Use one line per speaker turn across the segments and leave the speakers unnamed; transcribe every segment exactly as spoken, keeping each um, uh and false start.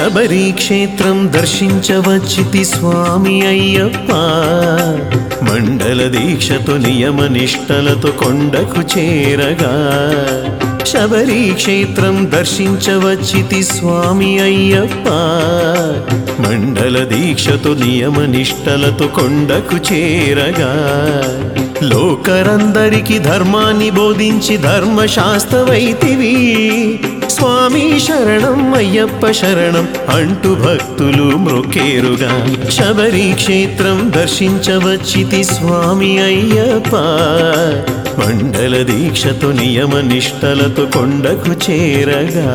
శబరి క్షేత్రం దర్శించవచ్చితి స్వామి అయ్యప్ప మండల దీక్షతో నియమ నిష్టలతో కొండకు చేరగా శబరి క్షేత్రం దర్శించవచ్చితి స్వామి అయ్యప్ప మండల దీక్షతో నియమ నిష్టలతో కొండకు చేరగా లోకరందరికి ధర్మాన్ని బోధించి ధర్మశాస్త్రవైతివి స్వామి శరణం అయ్యప్ప శరణం అంటూ భక్తులు మ్రొక్కేరుగా శబరి క్షేత్రం దర్శించవచ్చితి స్వామి అయ్యప్ప మండల దీక్షతో నియమ నిష్టలతో కొండకు చేరగా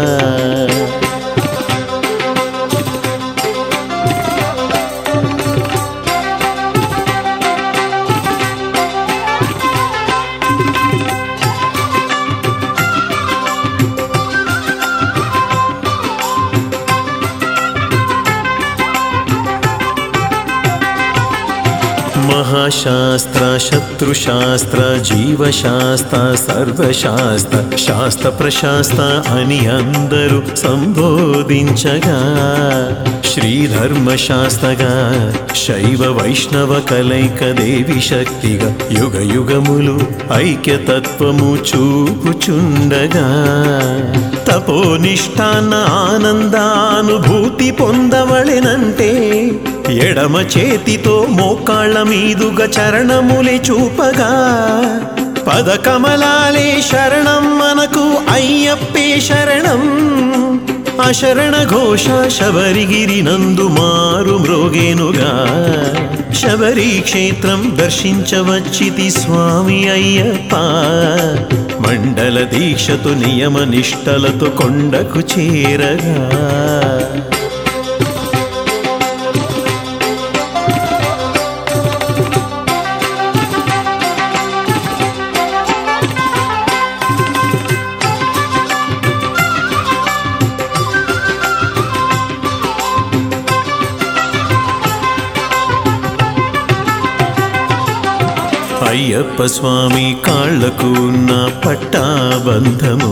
మహాశాస్త్ర శత్రుశాస్త్ర జీవశాస్త్ర సర్వశాస్త్ర శాస్త్ర ప్రశాస్త్ర అని అందరూ సంబోధించగా శ్రీధర్మశాస్త్రగా శైవ వైష్ణవ కలైక దేవి శక్తిగా యుగ యుగములు ఐక్యతత్వము చూపుచుండగా తపోనిష్టాన్న ఆనందానుభూతి పొందవలెనంటే ఎడమ చేతితో మోకాళ్ళ మీదుగా చరణములే చూపగా పదకమలాలే శరణం మనకు అయ్యప్పే శరణం అశరణ ఘోష శబరిగిరి నందు మారు మ్రోగేనుగా శబరి క్షేత్రం దర్శించవచ్చితి స్వామి అయ్యప్ప మండల దీక్షతో నియమ నిష్టలతో కొండకు చేరగా అయ్యప్ప స్వామి కాళ్లకు ఉన్న పట్టాబంధము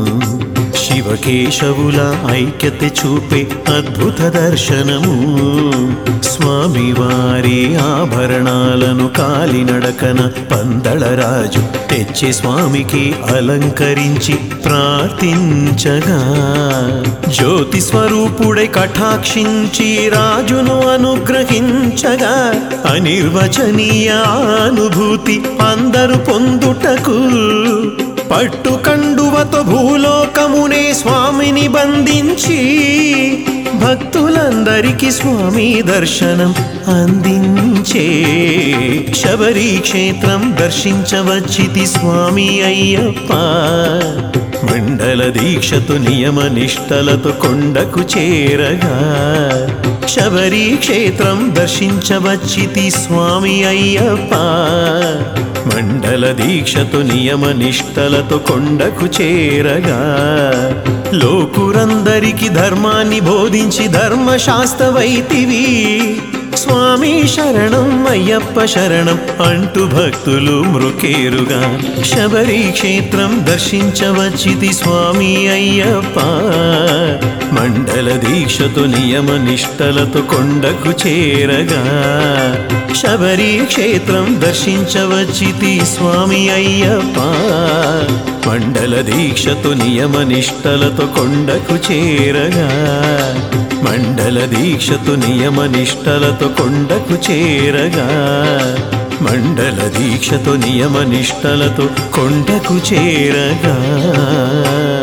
శివకేశవుల ఐక్యత చూపే అద్భుత దర్శనము స్వామి వారి ఆభరణాలను కాలినడకన పందళరాజు తెచ్చి స్వామికి అలంకరించి ప్రార్థించగా జ్యోతి స్వరూపుడై కటాక్షించి రాజును అనుగ్రహించగా అనిర్వచనీయ అనుభూతి అందరూ పొందుటకు పట్టు కండువతో భూలోకమునే స్వామిని బంధించి భక్తులందరికీ స్వామి దర్శనం అందించే శబరి క్షేత్రం దర్శించవచ్చితి స్వామి అయ్యప్ప మండల దీక్షతో నియమ నిష్టలతో కొండకు చేరగా శబరి క్షేత్రం దర్శించవచ్చితి స్వామి అయ్యప్ప మండల దీక్షతో నియమ నిష్టలతో కొండకు చేరగా లోకురందరికి ధర్మాన్ని బోధించి ధర్మశాస్త్రవైతివి స్వామి శరణం అయ్యప్ప శరణం అంటూ భక్తులు మ్రొక్కేరుగా శబరి క్షేత్రం దర్శించవచ్చితి స్వామి అయ్యప్ప మండల దీక్షతో నియమ నిష్టలతో కొండకు చేరగా శబరి క్షేత్రం దర్శించవచ్చితి స్వామి అయ్యప్ప మండల దీక్షతో నియమ నిష్టలతో కొండకు చేరగా మండల దీక్షతో నియమ నిష్టలతో కొండకు చేరగా మండల దీక్షతో నియమ నిష్టలతో కొండకు చేరగా